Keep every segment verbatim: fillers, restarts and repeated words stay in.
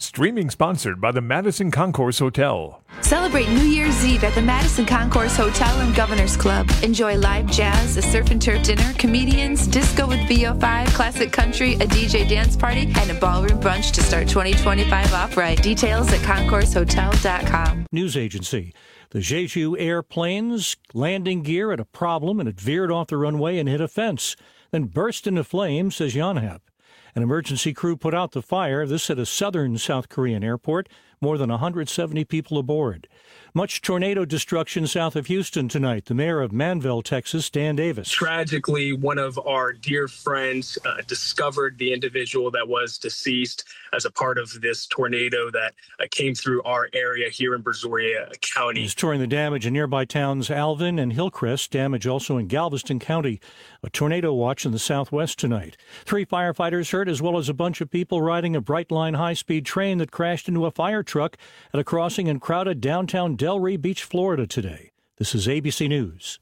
Streaming sponsored by the Madison Concourse Hotel. Celebrate New Year's Eve at the Madison Concourse Hotel and Governor's Club. Enjoy live jazz, a surf and turf dinner, comedians, disco with V O five, classic country, a D J dance party, and a ballroom brunch to start twenty twenty-five off right. Details at concourse hotel dot com. News agency. The Jeju airplane's landing gear had a problem and it veered off the runway and hit a fence, then burst into flames, says Yonhap. An emergency crew put out the fire. This at a southern South Korean airport. More than one hundred seventy people aboard. Much tornado destruction south of Houston tonight. The mayor of Manville, Texas, Dan Davis. Tragically, one of our dear friends uh, discovered the individual that was deceased as a part of this tornado that uh, came through our area here in Brazoria County. He's touring the damage in nearby towns Alvin and Hillcrest. Damage also in Galveston County. A tornado watch in the southwest tonight. Three firefighters hurt, as well as a bunch of people riding a Brightline high-speed train that crashed into a fire truck at a crossing in crowded downtown Delray Beach, Florida today. This is A B C News.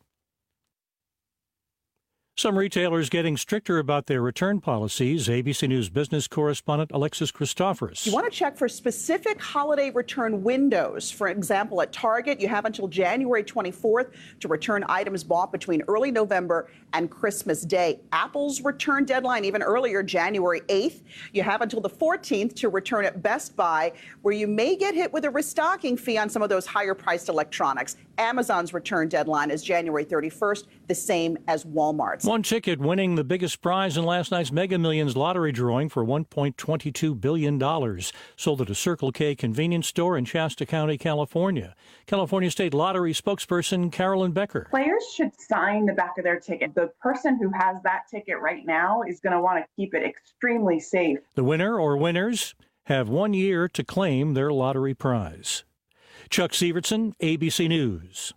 Some retailers getting stricter about their return policies. A B C News business correspondent Alexis Christoforous. You want to check for specific holiday return windows. For example, at Target, you have until January twenty-fourth to return items bought between early November and Christmas Day. Apple's return deadline even earlier, January eighth. You have until the fourteenth to return at Best Buy, where you may get hit with a restocking fee on some of those higher-priced electronics. Amazon's return deadline is January thirty-first, the same as Walmart's. One ticket winning the biggest prize in last night's Mega Millions lottery drawing for one point two two billion dollars. Sold at a Circle K convenience store in Shasta County, California. California State Lottery spokesperson Carolyn Becker. Players should sign the back of their ticket. The person who has that ticket right now is going to want to keep it extremely safe. The winner or winners have one year to claim their lottery prize. Chuck Sievertson, A B C News.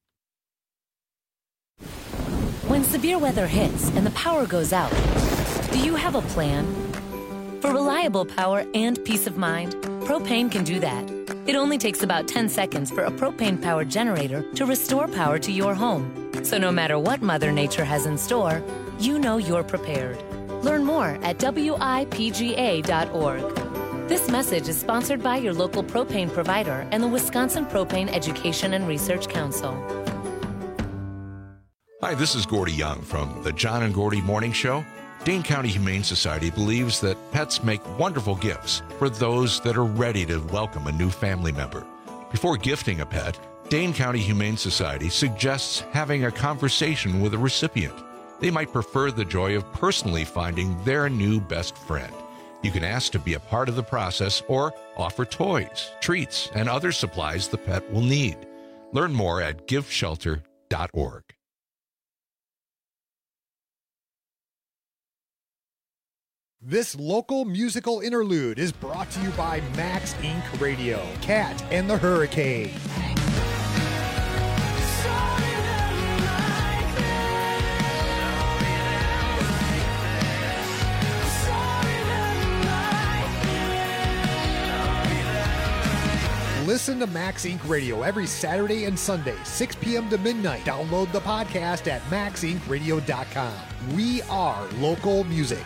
When severe weather hits and the power goes out, do you have a plan? For reliable power and peace of mind, Propane can do that. It only takes about ten seconds for a propane-powered generator to restore power to your home. So no matter what Mother Nature has in store, you know you're prepared. Learn more at W I P G A dot org. This message is sponsored by your local propane provider and the Wisconsin Propane Education and Research Council. Hi, this is Gordy Young from the John and Gordy Morning Show. Dane County Humane Society believes that pets make wonderful gifts for those that are ready to welcome a new family member. Before gifting a pet, Dane County Humane Society suggests having a conversation with a recipient. They might prefer the joy of personally finding their new best friend. You can ask to be a part of the process or offer toys, treats, and other supplies the pet will need. Learn more at gift shelter dot org. This local musical interlude is brought to you by Max Incorporated. Radio, Cat and the Hurricane. Listen to Max Incorporated. Radio every Saturday and Sunday, six p.m. to midnight. Download the podcast at max inc radio dot com. We are local music.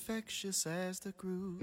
infectious as the groove.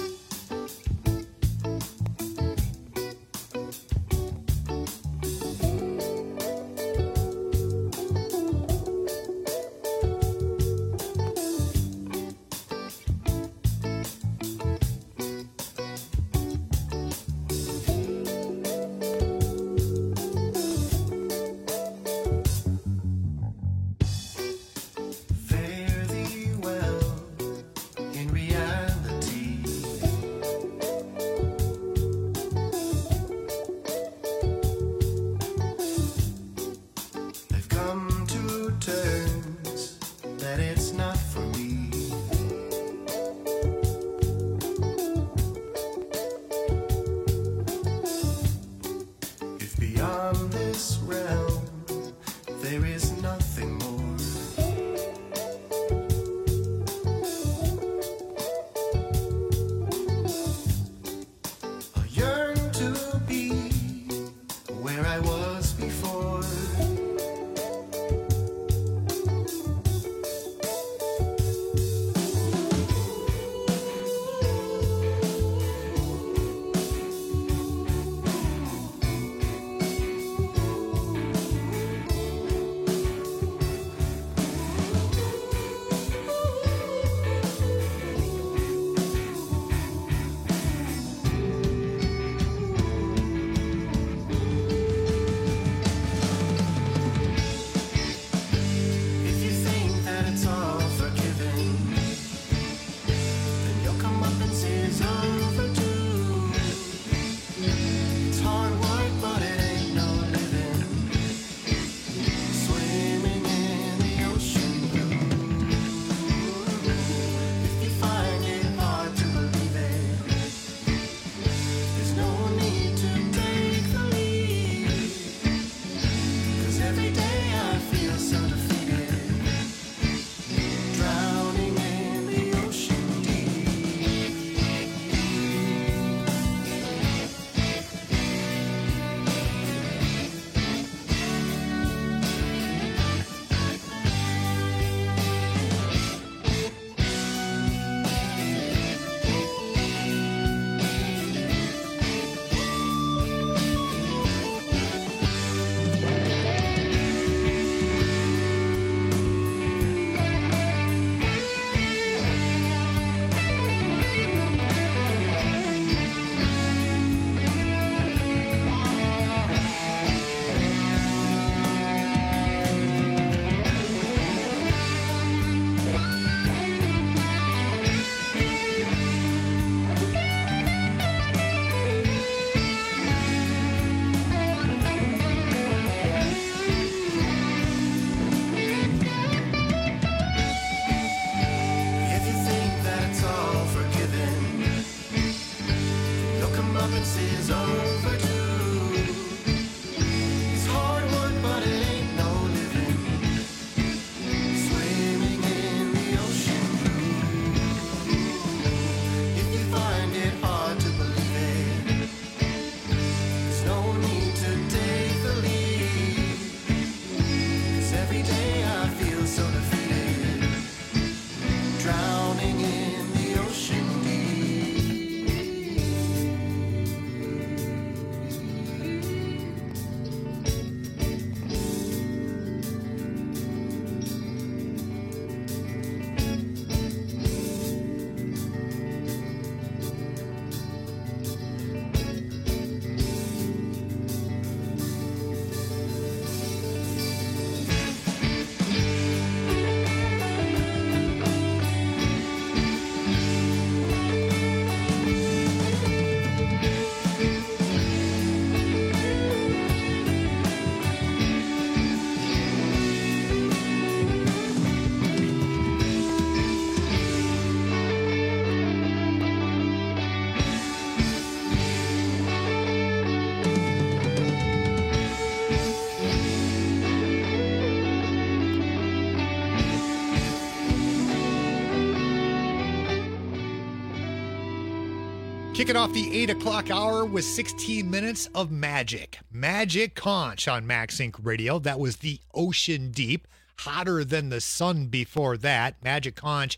Kicking off the eight o'clock hour with sixteen minutes of Magic. Magic Conch on MaxSync Radio. That was the Ocean Deep. Hotter than the sun before that. Magic Conch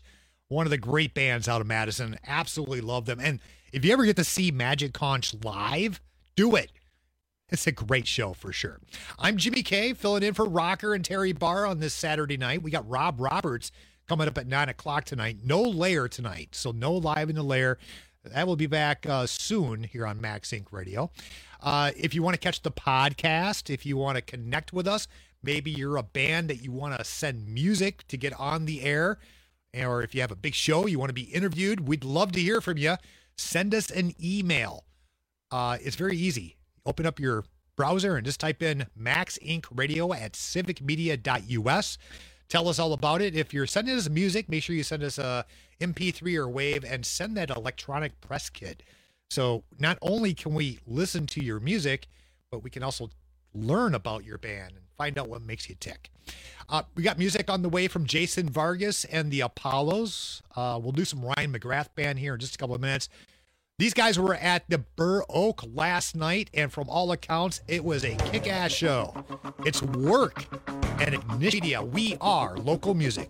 one of the great bands out of Madison. Absolutely love them. And if you ever get to see Magic Conch live, do it. It's a great show for sure. I'm Jimmy K, filling in for Rocker and Terry Barr on this Saturday night. We got Rob Roberts coming up at nine o'clock tonight. No Lair tonight, so no Live in the Lair. That will be back uh, soon here on Max Inc Radio. Uh, if you want to catch the podcast, if you want to connect with us, maybe you're a band that you want to send music to get on the air, or if you have a big show, you want to be interviewed, we'd love to hear from you. Send us an email. Uh, it's very easy. Open up your browser and just type in Max Inc Radio at civic media dot U S. Tell us all about it. If you're sending us music, make sure you send us a M P three or WAV and send that electronic press kit. So not only can we listen to your music, but we can also learn about your band and find out what makes you tick. Uh, we got music on the way from Jason Vargas and the Apollos. Uh, we'll do some Ryan McGrath Band here in just a couple of minutes. These guys were at the Burr Oak last night, and from all accounts, it was a kick-ass show. It's Work and Ignition Media. We are local music.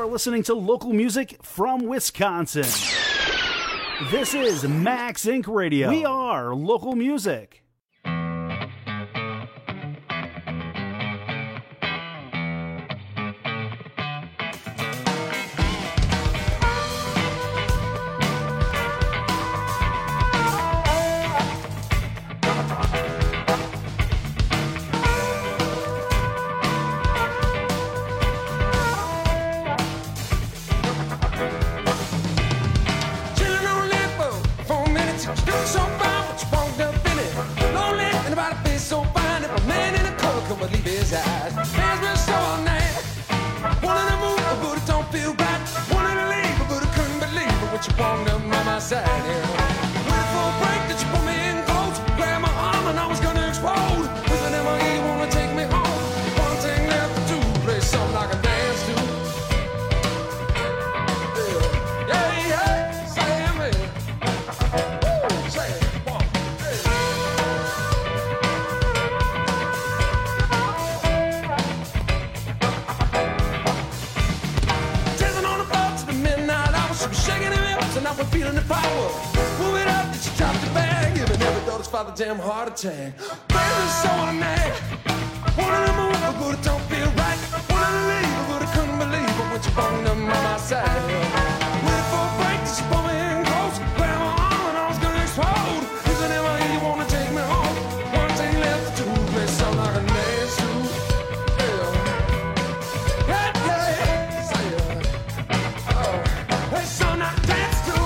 listening to local music from Wisconsin. This is Max Incorporated. Radio. We are local music. Damn heart attack. Baby, so unmad. Wanted to move, but it don't feel right. Wanted to leave, but I couldn't believe it when you brought them by my side. Waiting for a break, that you pull me in close. Grab my arm and I was gonna explode. Is it ever here you wanna take me home? One thing left to do, play something like a dance to. Yeah, yeah, yeah. Say it. Oh, play something like a dance to.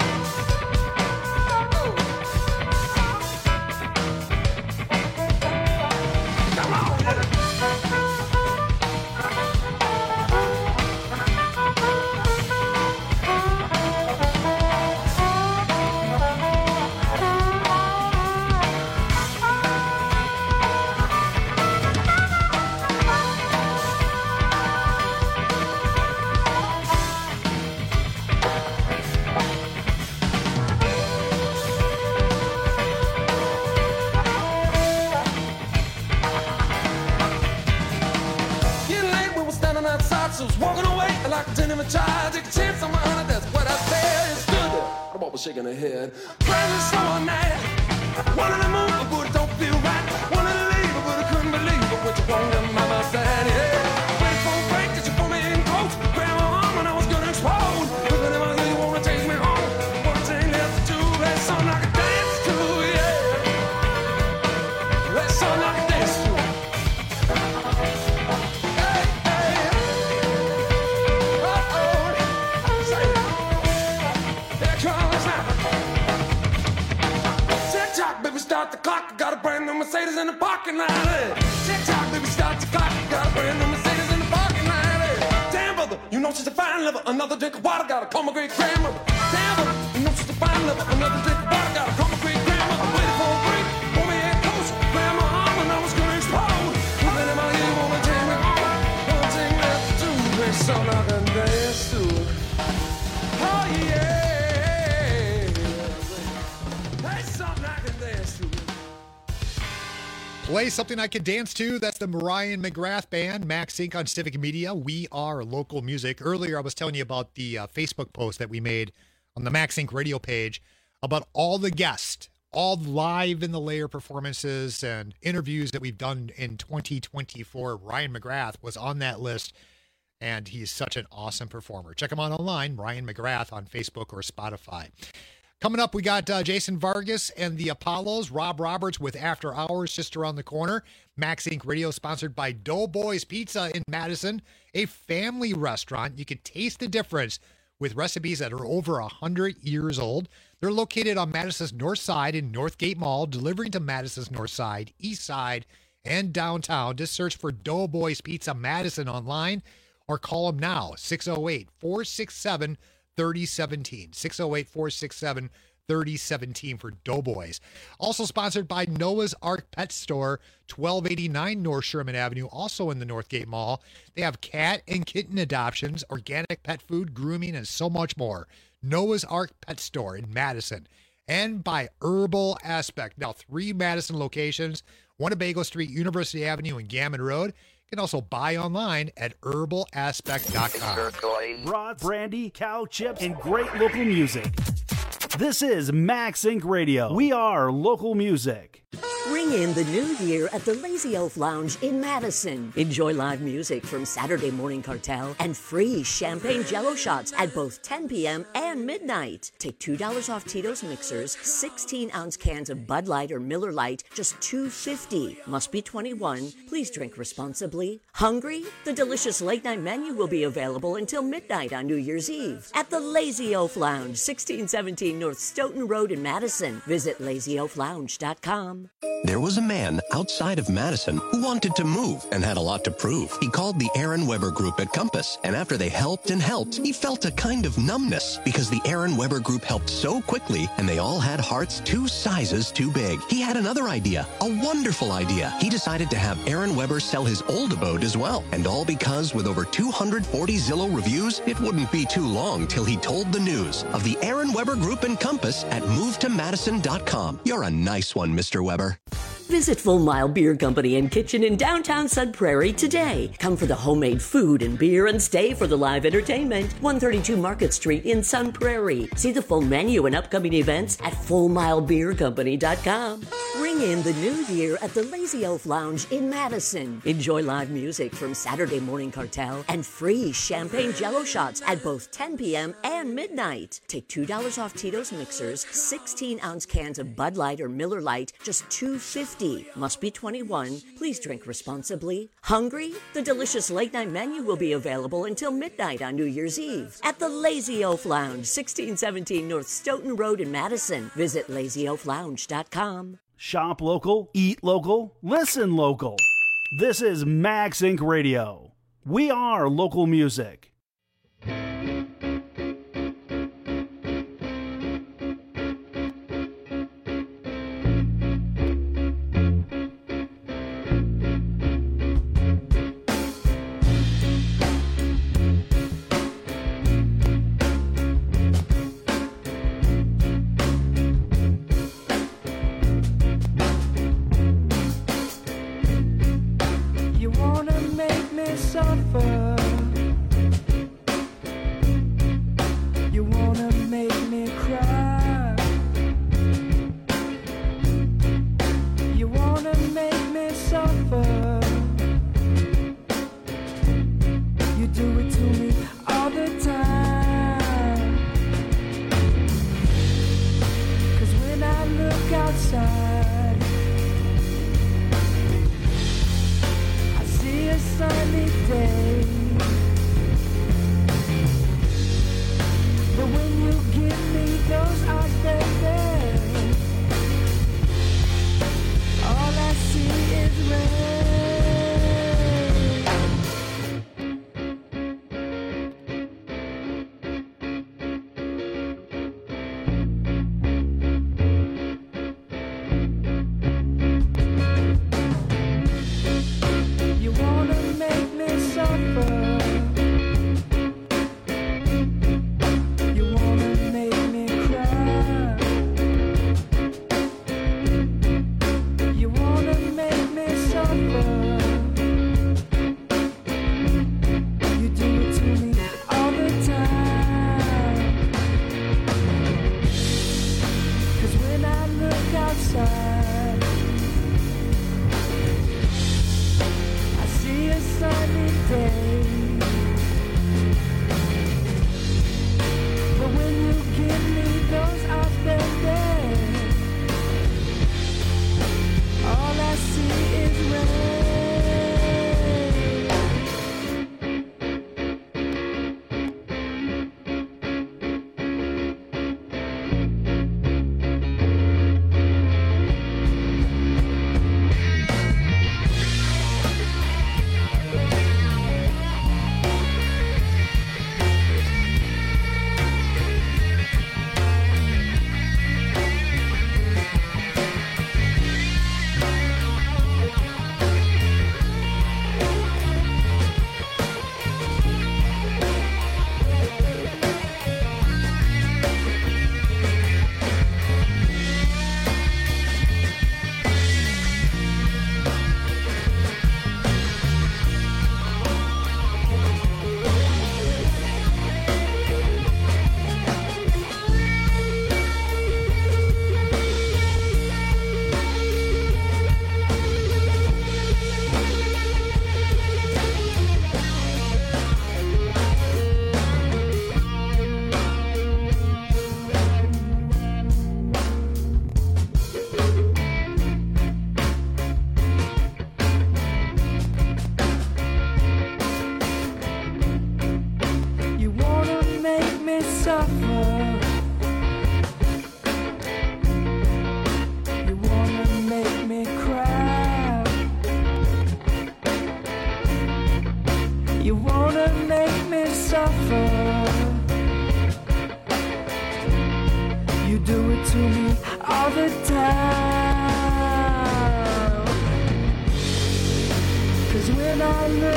Shaking her head. Crazy, so unmad. Wanted to move, but it don't feel right. Wanted to leave, but I couldn't believe it when you brought them by my side. Yeah. Waiting for a break, that you pull me in close. Grab my arm and I was gonna explode. But whenever you wanna take me home, one thing left to do. Play something like a dance to, yeah. Play something like a dance to. Hey, hey. Uh-oh. Say it. Here comes now. Tick-tock, baby, start the clock. I got a brand new Mercedes in the parking lot. Hey. Tick-tock, baby, start the clock. I got a brand new Mercedes in the parking lot. Hey. Damn, brother, you know she's a fine lover. Another drink of water, gotta call my great grandmother. Damn, brother, you know she's a fine lover. Another drink of water, gotta call my great grandmother. Waiting for a break, pull me in close. Grab my arm and I was gonna explode. When am I here, wanna take me home? One thing left to do, play something I can dance to. Oh, yeah. Play something I can dance to. That's the Mariah McGrath Band, Max Inc on Civic Media. We are local music. Earlier, I was telling you about the uh, Facebook post that we made on the Max Inc radio page about all the guests, all live in the layer performances and interviews that we've done in twenty twenty-four. Ryan McGrath was on that list, and he's such an awesome performer. Check him out online, Ryan McGrath on Facebook or Spotify. Coming up, we got uh, Jason Vargas and the Apollos, Rob Roberts with After Hours just around the corner. Max Inc Radio sponsored by Doughboys Pizza in Madison, a family restaurant. You can taste the difference with recipes that are over one hundred years old. They're located on Madison's north side in Northgate Mall, delivering to Madison's north side, east side, and downtown. Just search for Doughboys Pizza Madison online or call them now, six oh eight, four six seven, three oh one seven, six oh eight, four six seven, three oh one seven for Doughboys. Also sponsored by Noah's Ark Pet Store, twelve eighty-nine North Sherman Avenue, also in the Northgate Mall. They have cat and kitten adoptions, organic pet food, grooming, and so much more. Noah's Ark Pet Store in Madison. And by Herbal Aspect. Now, three Madison locations, one at Bagel Street, University Avenue, and Gammon Road. You can also buy online at herbal aspect dot com. Broad, brandy, cow chips, and great local music. This is Max Inc Radio. We are local music. Ring in the new year at the Lazy Elf Lounge in Madison. Enjoy live music from Saturday Morning Cartel and free champagne jello shots at both ten p.m. and midnight. Take two dollars off Tito's mixers, sixteen ounce cans of Bud Light or Miller Lite, just two dollars and fifty cents. Must be twenty-one. Please drink responsibly. Hungry? The delicious late night menu will be available until midnight on New Year's Eve at the Lazy Elf Lounge, sixteen seventeen North Stoughton Road in Madison. Visit lazy elf lounge dot com. There was a man outside of Madison who wanted to move and had a lot to prove. He called the Aaron Weber Group at Compass, and after they helped and helped, he felt a kind of numbness because the Aaron Weber Group helped so quickly, and they all had hearts two sizes too big. He had another idea, a wonderful idea. He decided to have Aaron Weber sell his old abode as well, and all because with over two hundred forty Zillow reviews, it wouldn't be too long till he told the news of the Aaron Weber Group and Compass at move to madison dot com. You're a nice one, Mister Weber. Visit Full Mile Beer Company and Kitchen in downtown Sun Prairie today. Come for the homemade food and beer and stay for the live entertainment. one thirty-two Market Street in Sun Prairie. See the full menu and upcoming events at full mile beer company dot com. Ring in the new year at the Lazy Elf Lounge in Madison. Enjoy live music from Saturday Morning Cartel and free champagne jello shots at both ten p.m. and midnight. Take two dollars off Tito's mixers, sixteen ounce cans of Bud Light or Miller Lite, just two dollars and fifty cents. Must be twenty-one. Please drink responsibly. Hungry? The delicious late night menu will be available until midnight on New Year's Eve at the Lazy Elf Lounge, sixteen seventeen North Stoughton Road in Madison. Visit lazy elf lounge dot com. Shop local, eat local, listen local. This is Max Inc Radio. We are local music. Suffer. You wanna make me cry. You wanna make me suffer. You do it to me all the time. 'Cause when I look outside, I see a sunny day. But when you give me those eyes, baby, all I see is rain. You wanna make me suffer. You wanna make me cry. You wanna make me suffer. You do it to me all the time. 'Cause when I look outside, I see a sunny day. But when you give me those eyes, baby, all I see is rain.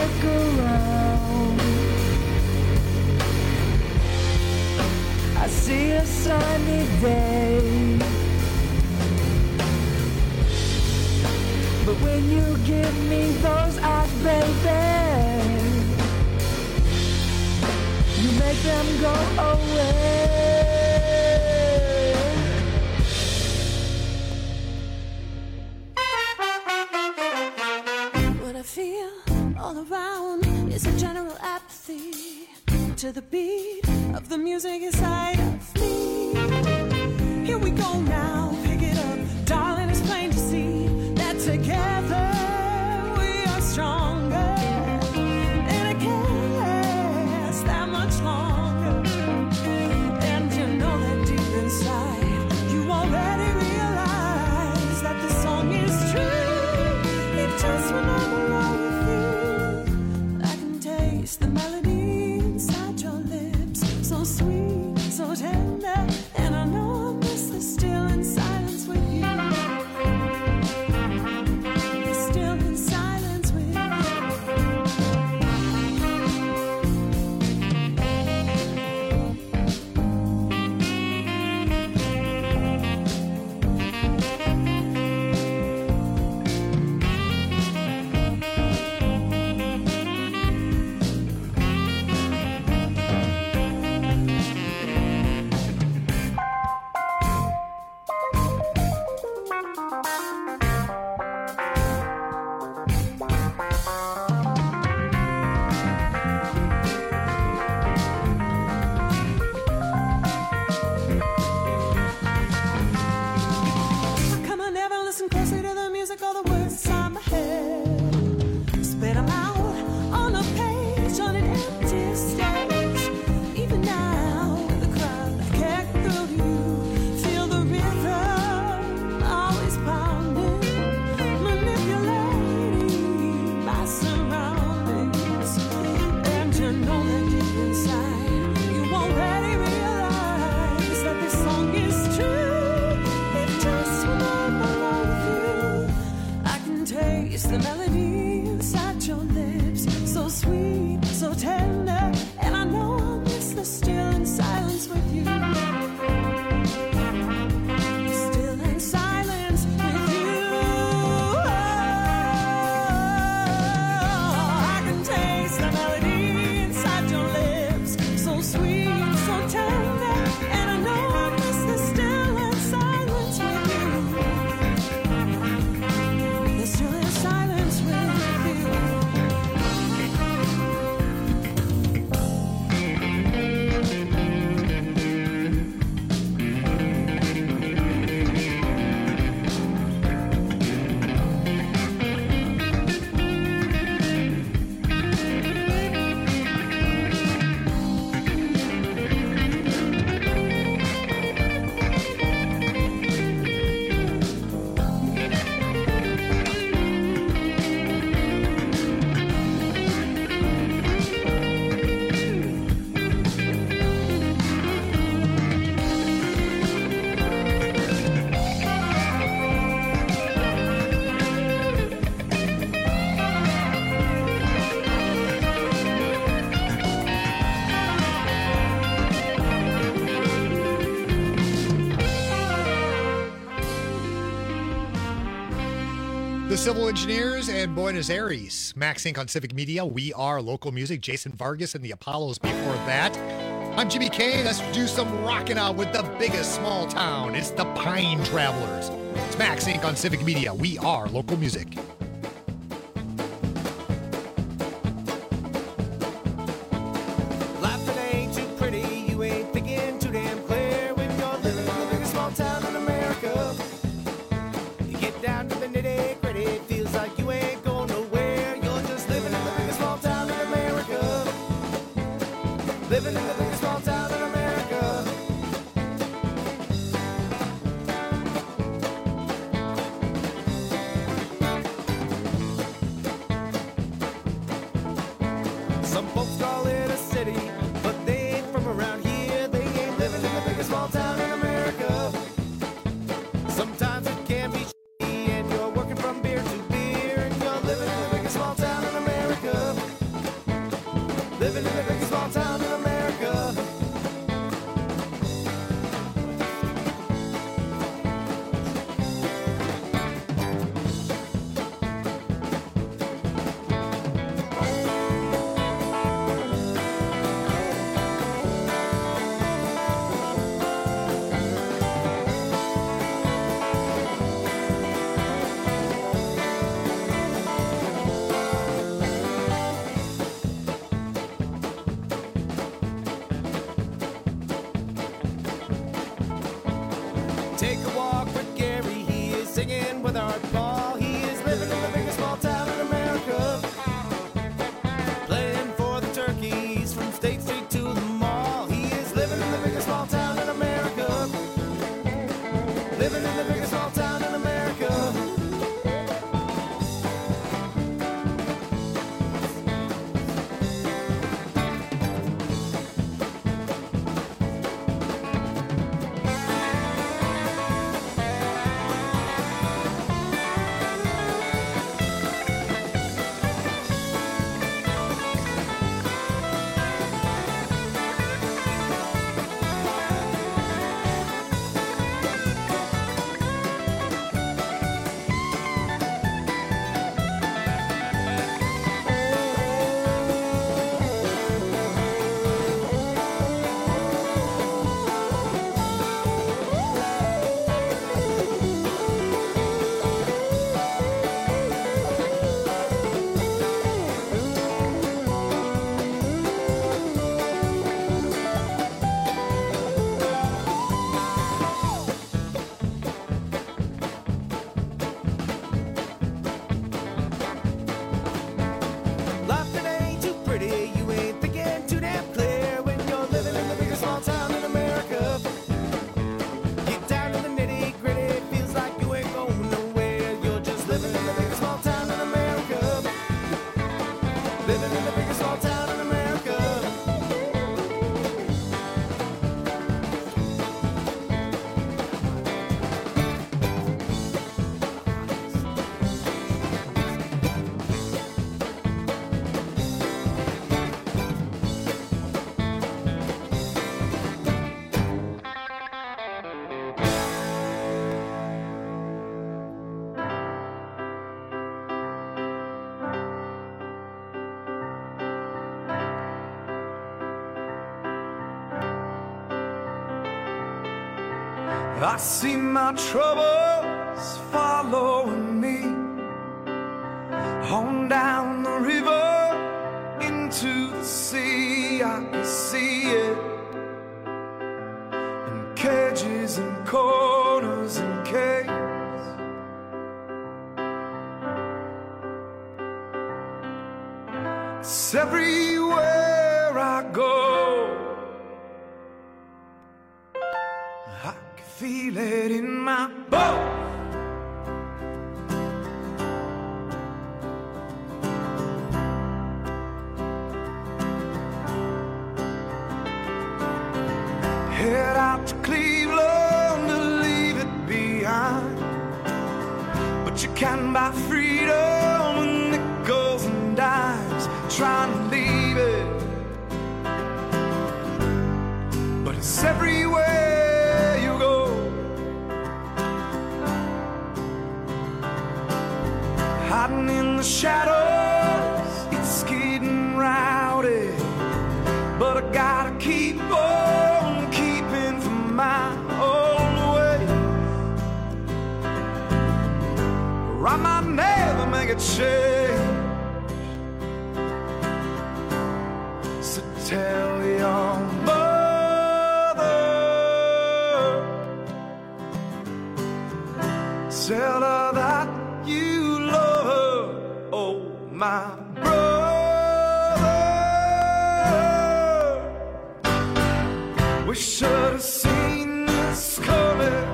look around, I see a sunny day. But when you give me those eyes, baby, you make them go away. What I feel all around is a general apathy to the beat of the music inside of me. Here we go now, pick it up, darling, it's plain to see that together we are stronger, and it can't last that much longer. And you know that deep inside, you already realize that the song is true. If just when I'm alone with you, I can taste the melody inside your lips, so sweet, so tender, and I know I miss the still in silence with you. Still in silence with you. Come on, never listen closely to the music or the words inside my head. Spit them out on a page, on an empty stage. Even now, with the crowd, I can't through to you. Feel the rhythm always pounding, manipulating my surroundings. And you know that deep inside, you already realize that this song is true. If just when I'm alone with you, I can taste the melody inside your lips, so sweet, so tender, and I know I'll miss the still in silence with you. Still in silence with you. I can taste the melody inside your lips, so sweet, so tender, and I know I'll miss the still in silence with you. The still in silence with you. The Civil Engineers and Buenos Aires. Max Inc on Civic Media. We are local music. Jason Vargas and the Apollos before that. I'm Jimmy K. Let's do some rocking out with the biggest small town. It's the Pine Travelers. It's Max Inc on Civic Media. We are local music. Life that ain't too pretty, you ain't thinking too damn clear when you're living in the biggest small town in America. You get down to the nitty gritty, feels like you ain't going nowhere. You're just living in the biggest small town in America. Living in the biggest small town in America. Some folks call it a city, but they ain't from around here. They ain't living in the biggest small town in America. Sometimes it can be shitty and you're working from beer to beer, and you're living in the biggest small town in America. singing with Art Ball. He is living in the biggest small town in America, playing for the Turkeys from State Street to the mall. He is living in the biggest small town in America, living in the biggest small town in America. I see my troubles following me on down the river into the sea. I can see it in cages and corners and caves. It's everywhere I go. Feel it in my bones. Head out to Cleveland to leave it behind, but you can buy freedom with nickels and dimes. Trying to leave it, but it's everywhere. Hiding in the shadows, it's getting rowdy, but I gotta keep on keeping from my own way, or I might never make a change. So tell your mother, tell her that you love her, oh my brother. We should have seen this coming.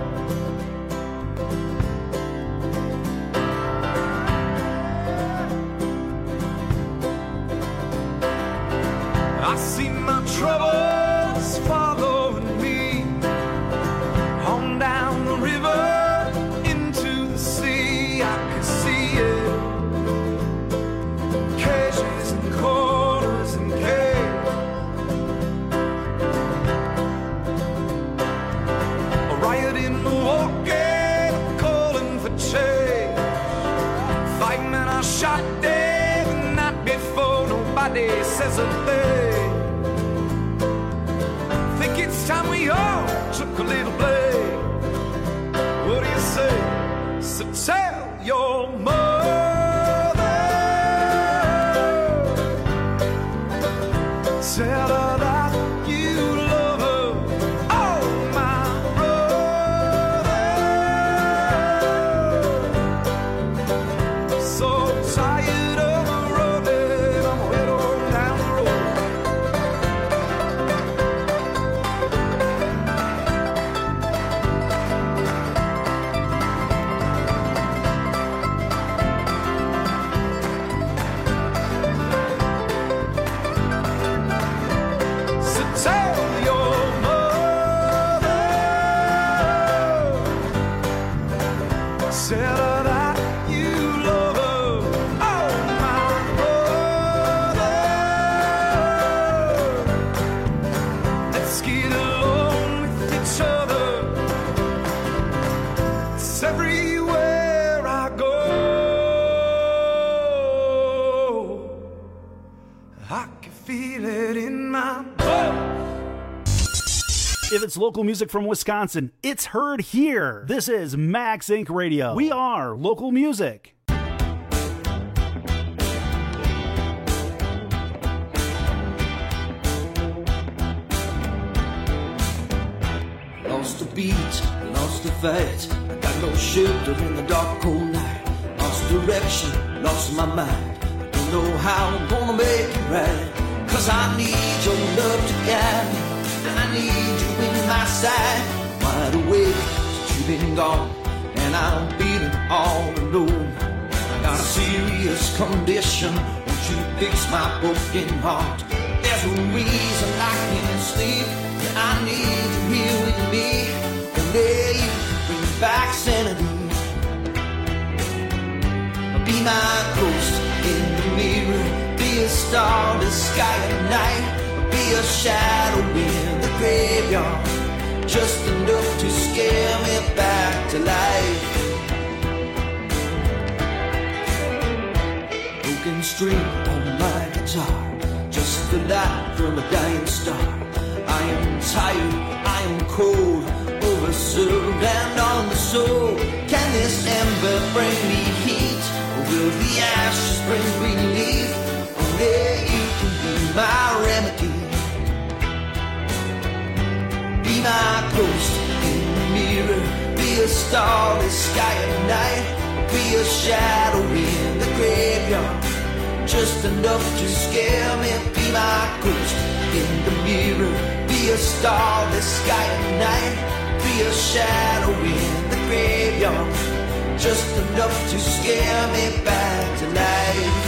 I see my troubles following me on down the river. Shot dead the night before, nobody says a thing. Think it's time we all took a little blame. What do you say? So tell your mother, tell her that you love her, oh my brother. Settle that you love her. Oh, my brother. Let's get along with each other. It's everywhere I go. I can feel it in my blood. If it's local music from Wisconsin, it's heard here. This is Max Incorporated. Radio. We are local music. Lost the beat, lost the fight. I got no shelter in the dark, cold night. Lost direction, lost my mind. I don't know how I'm gonna make it right. Cause I need your love to guide me. I need you in my side. Wide awake, since you've been gone. And I'm feeling all alone. I got a serious condition. Won't you fix my broken heart? There's a reason I can't sleep. I need you here with me. Only you bring back sanity. Be my ghost in the mirror. Be a star in the sky at night. Be a shadow in the graveyard. Just enough to scare me back to life. Broken string on my guitar. Just the light from a dying star. I am tired, I am cold, overserved and on the soul. Can this ember bring me heat? Or will the ashes bring relief? Only you can be my remedy. Be my ghost in the mirror. Be a star in the sky at night. Be a shadow in the graveyard. Just enough to scare me. Be my ghost in the mirror. Be a star in the sky at night. Be a shadow in the graveyard. Just enough to scare me back to life.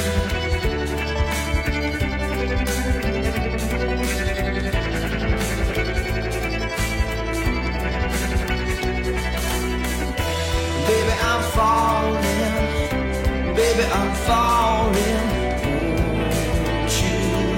Baby, I'm falling. Baby, I'm falling. Won't you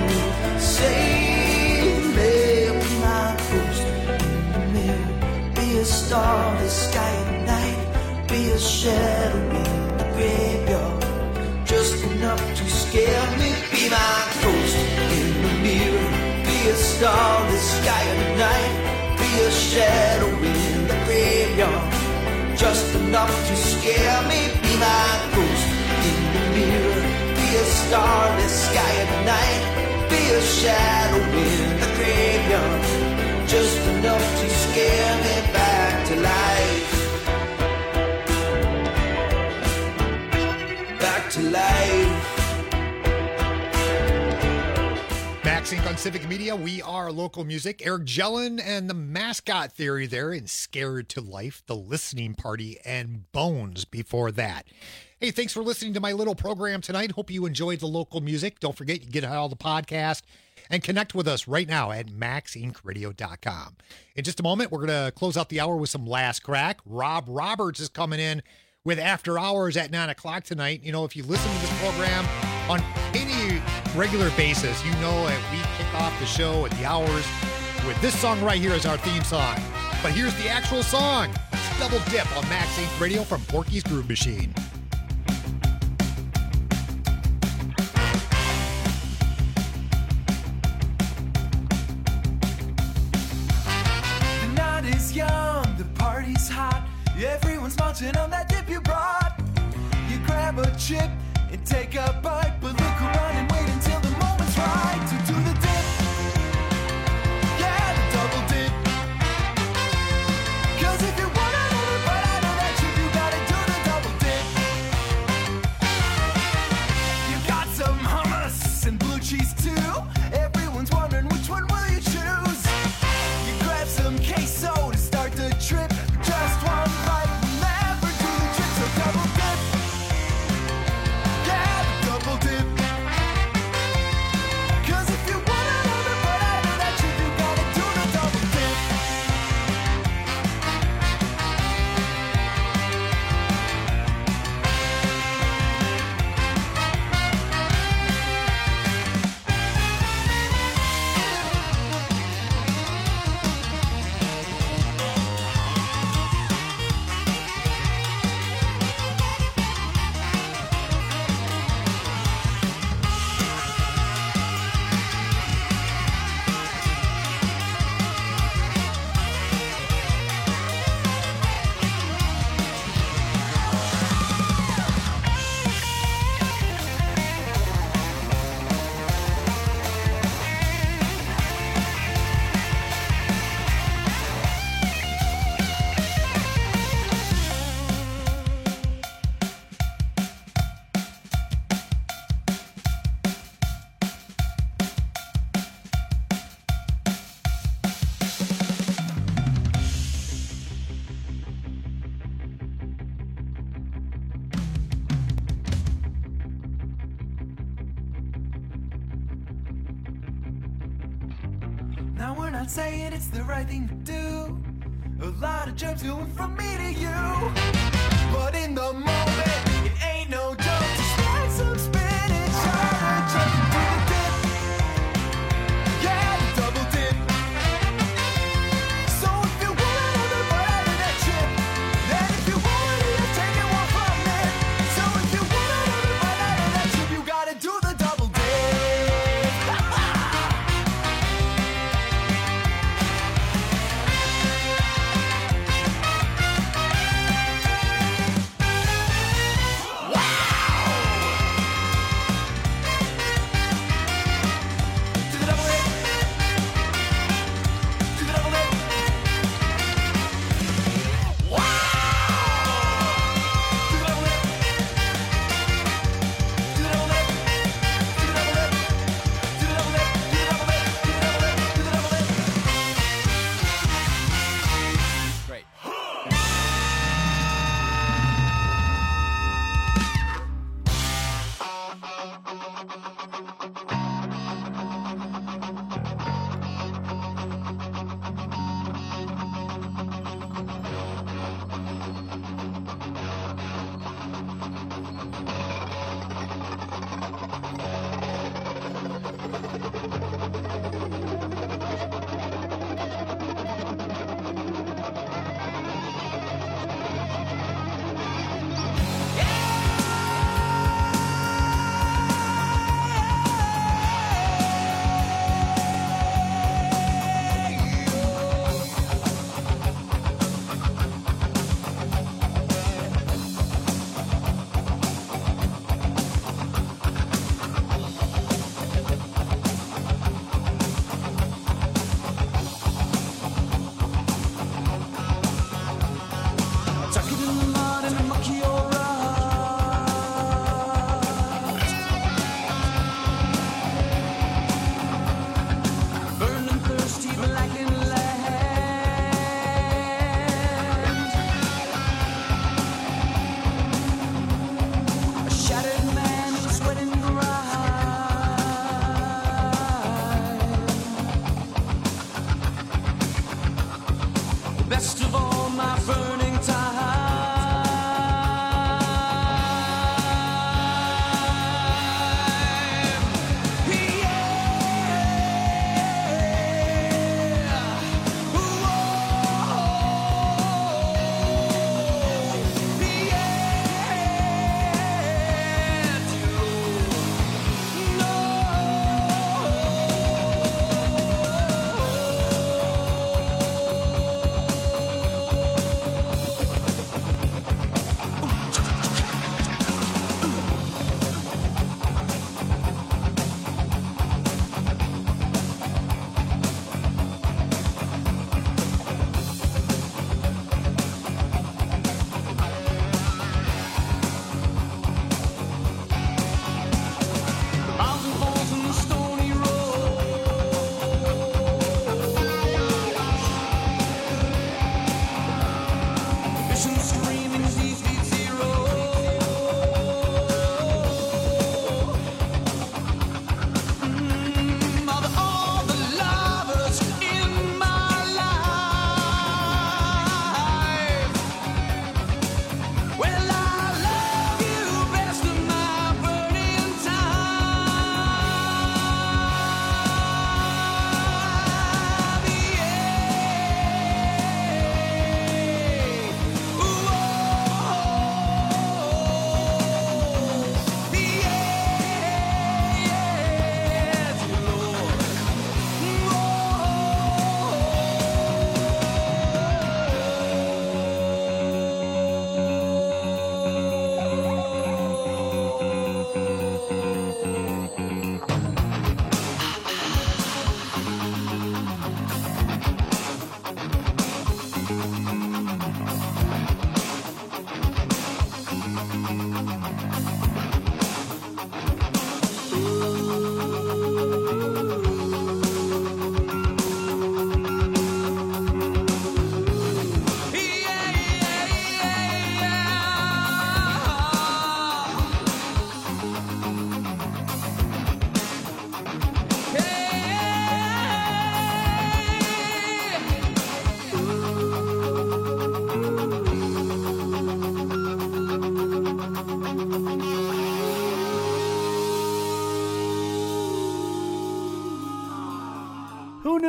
save me? Be my ghost in the mirror. Be a star in the sky at night. Be a shadow in the graveyard. Just enough to scare me. Be my ghost in the mirror. Be a star in the sky at night. Be a shadow in the graveyard. Just enough to scare me. Be my ghost in the mirror. Be a star in the sky at night. Be a shadow in the graveyard. Just enough to scare me back to life. Back to life. Max Inc on Civic Media. We are local music. Eric Jellin and the Mascot Theory there in Scared to Life, The Listening Party, and Bones before that. Hey, thanks for listening to my little program tonight. Hope you enjoyed the local music. Don't forget, you get all the podcast and connect with us right now at max inc radio dot com. In just a moment, we're going to close out the hour with some Last Crack. Rob Roberts is coming in with After Hours at nine o'clock tonight. You know, if you listen to this program on any regular basis, you know that we kick off the show at the hours with this song right here as our theme song. But here's the actual song. It's Double Dip on Max Inc Radio from Porky's Groove Machine. The night is young, the party's hot. Everyone's munching on that dip you brought. You grab a chip and take a bite, but look around and wait until the moment's right to do the dip. Yeah, the double dip. Cause if you wanna know the bite out of that chip, you gotta do the double dip. You got some hummus and blue cheese too. Everyone's wondering which one will you choose. You grab some queso to start the trip. Just one bite will never do the trick, so double dip. Yeah, double dip. Now we're not saying it's the right thing to do. A lot of germs going from me to you. But in the moment, it ain't no joke to stack some spinach on a jump and do the dip. Yeah, the double dip. So if you want another bite out of that chip, then if you want it, you're taking one from me. So if you want another bite out of that chip, you gotta do the double dip.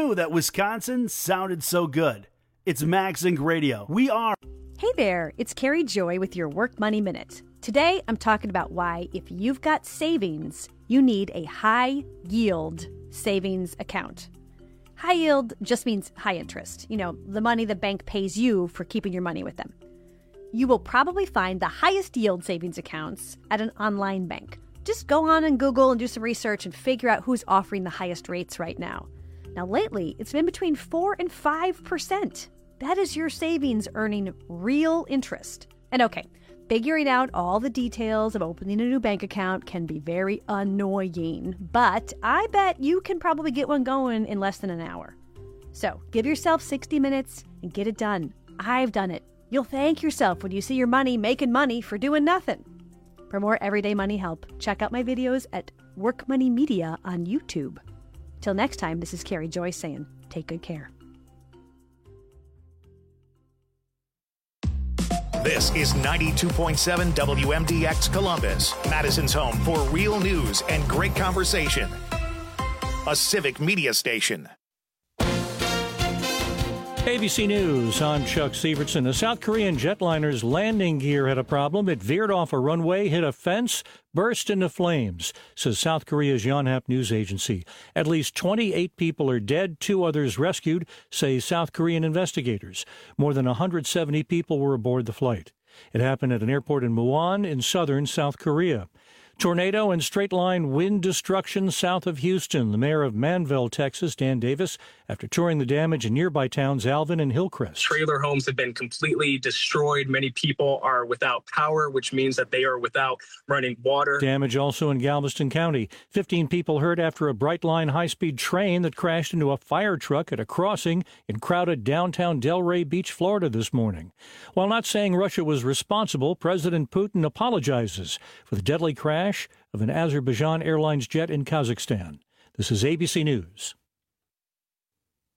knew that Wisconsin sounded so good? It's Max Inc Radio. We are. Hey there, it's Carrie Joy with your Work Money Minute. Today, I'm talking about why, if you've got savings, you need a high yield savings account. High yield just means high interest. You know, the money the bank pays you for keeping your money with them. You will probably find the highest yield savings accounts at an online bank. Just go on and Google and do some research and figure out who's offering the highest rates right now. Now, lately, it's been between four and five percent. That is your savings earning real interest. And okay, figuring out all the details of opening a new bank account can be very annoying, but I bet you can probably get one going in less than an hour. So give yourself sixty minutes and get it done. I've done it. You'll thank yourself when you see your money making money for doing nothing. For more everyday money help, check out my videos at Work Money Media on YouTube. Till next time, this is Carrie Joy saying, take good care. This is ninety-two point seven W M D X Columbus, Madison's home for real news and great conversation. A civic media station. A B C News, I'm Chuck Sievertson. A South Korean jetliner's landing gear had a problem. It veered off a runway, hit a fence, burst into flames, says South Korea's Yonhap news agency. At least twenty-eight people are dead, two others rescued, say South Korean investigators. More than one hundred seventy people were aboard the flight. It happened at an airport in Muon in southern South Korea. Tornado and straight-line wind destruction south of Houston. The mayor of Manville, Texas, Dan Davis, after touring the damage in nearby towns Alvin and Hillcrest. Trailer homes have been completely destroyed. Many people are without power, which means that they are without running water. Damage also in Galveston County. Fifteen people hurt after a Brightline high-speed train that crashed into a fire truck at a crossing in crowded downtown Delray Beach, Florida this morning. While not saying Russia was responsible, President Putin apologizes for the deadly crash of an Azerbaijan Airlines jet in Kazakhstan. This is A B C News.